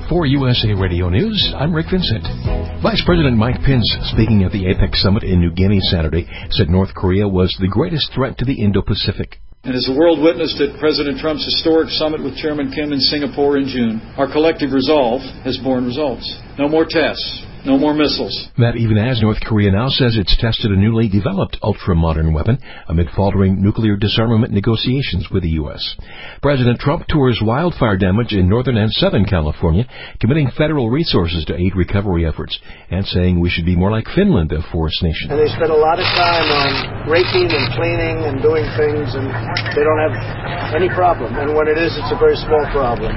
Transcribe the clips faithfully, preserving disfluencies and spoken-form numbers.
For U S A Radio News, I'm Rick Vincent. Vice President Mike Pence, speaking at the APEC summit in New Guinea Saturday, said North Korea was the greatest threat to the Indo-Pacific. And as the world witnessed at President Trump's historic summit with Chairman Kim in Singapore in June, our collective resolve has borne results. No more tests. No more missiles. That even as North Korea now says it's tested a newly developed ultra-modern weapon amid faltering nuclear disarmament negotiations with the U S. President Trump tours wildfire damage in northern and southern California, committing federal resources to aid recovery efforts, and saying we should be more like Finland, a forest nation. And they spend a lot of time on raking and cleaning and doing things, and they don't have any problem. And when it is, it's a very small problem.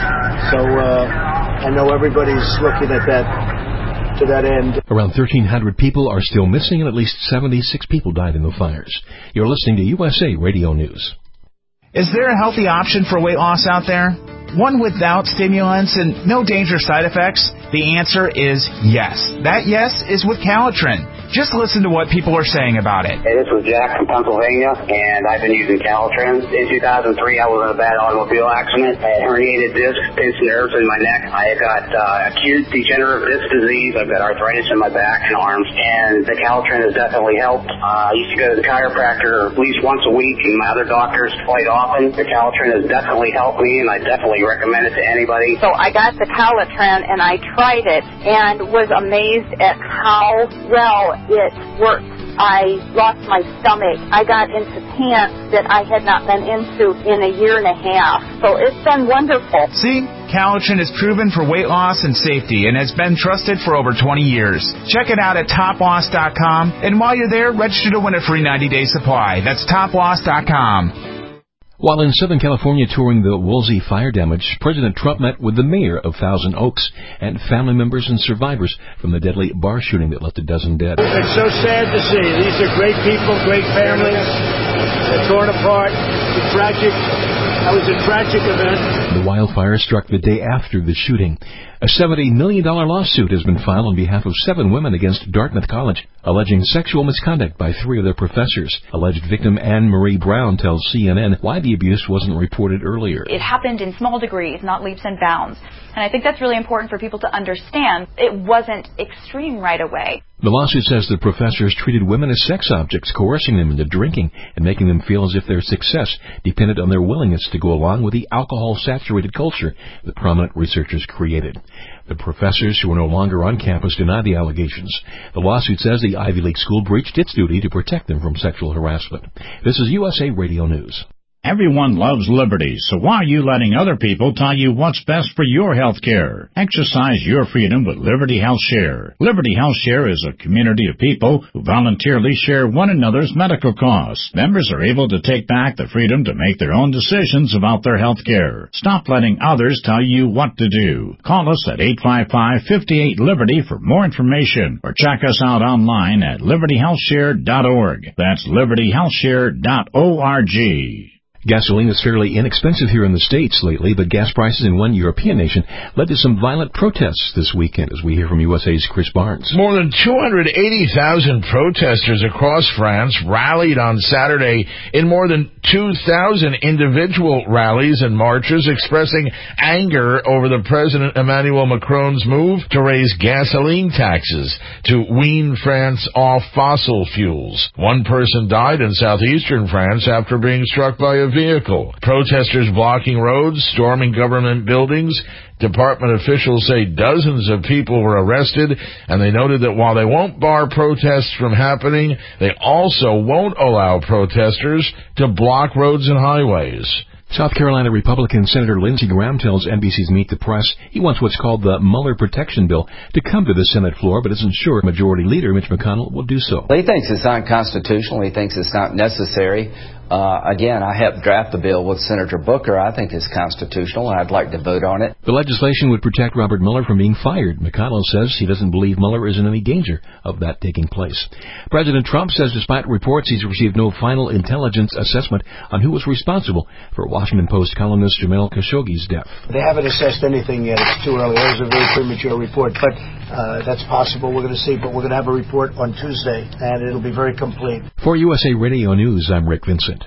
So uh, I know everybody's looking at that. To that end. Around thirteen hundred people are still missing and at least seventy-six people died in the fires. You're listening to U S A Radio News. Is there a healthy option for weight loss out there? One without stimulants and no dangerous side effects? The answer is yes. That yes is with Calitrin. Just listen to what people are saying about it. Hey, this was Jack from Pennsylvania, and I've been using Calitrin. In two thousand three, I was in a bad automobile accident. I had herniated discs, pinched nerves in my neck. I got uh, acute degenerative disc disease. I've got arthritis in my back and arms, and the Calitrin has definitely helped. Uh, I used to go to the chiropractor at least once a week, and my other doctors quite often. The Calitrin has definitely helped me, and I definitely recommend it to anybody. So I got the Calitrin, and I tried it, and was amazed at how well it worked. I lost my stomach. I got into pants that I had not been into in a year and a half. So it's been wonderful. See, Calitrin is proven for weight loss and safety and has been trusted for over twenty years. Check it out at top loss dot com, and while you're there, register to win a free ninety-day supply. That's top loss dot com. While in Southern California touring the Woolsey fire damage, President Trump met with the mayor of Thousand Oaks and family members and survivors from the deadly bar shooting that left a dozen dead. It's so sad to see. These are great people, great families. They're torn apart. It's tragic. That was a tragic event. The wildfire struck the day after the shooting. A seventy million dollars lawsuit has been filed on behalf of seven women against Dartmouth College, alleging sexual misconduct by three of their professors. Alleged victim Anne Marie Brown tells C N N why the abuse wasn't reported earlier. It happened in small degrees, not leaps and bounds. And I think that's really important for people to understand. It wasn't extreme right away. The lawsuit says the professors treated women as sex objects, coercing them into drinking and making them feel as if their success depended on their willingness to go along with the alcohol-saturated culture the prominent researchers created. The professors, who are no longer on campus, deny the allegations. The lawsuit says the Ivy League school breached its duty to protect them from sexual harassment. This is U S A Radio News. Everyone loves liberty, so why are you letting other people tell you what's best for your health care? Exercise your freedom with Liberty Health Share. Liberty Health Share is a community of people who voluntarily share one another's medical costs. Members are able to take back the freedom to make their own decisions about their health care. Stop letting others tell you what to do. Call us at eight five five, five eight, Liberty for more information, or check us out online at liberty health share dot org. That's liberty health share dot org. Gasoline is fairly inexpensive here in the States lately, but gas prices in one European nation led to some violent protests this weekend, as we hear from U S A's Chris Barnes. More than two hundred eighty thousand protesters across France rallied on Saturday in more than two thousand individual rallies and marches expressing anger over the President Emmanuel Macron's move to raise gasoline taxes to wean France off fossil fuels. One person died in southeastern France after being struck by a vehicle. Protesters blocking roads, storming government buildings. Department officials say dozens of people were arrested, and they noted that while they won't bar protests from happening, they also won't allow protesters to block roads and highways. South Carolina Republican Senator Lindsey Graham tells N B C's Meet the Press he wants what's called the Mueller Protection Bill to come to the Senate floor, but isn't sure Majority Leader Mitch McConnell will do so. He thinks it's unconstitutional. He thinks it's not necessary. Uh, again, I helped draft the bill with Senator Booker. I think it's constitutional. I'd like to vote on it. The legislation would protect Robert Mueller from being fired. McConnell says he doesn't believe Mueller is in any danger of that taking place. President Trump says despite reports he's received no final intelligence assessment on who was responsible for Washington Post columnist Jamal Khashoggi's death. They haven't assessed anything yet. It's too early. That was a very premature report, but uh, that's possible. We're going to see, but we're going to have a report on Tuesday, and it'll be very complete. For U S A Radio News, I'm Rick Vincent.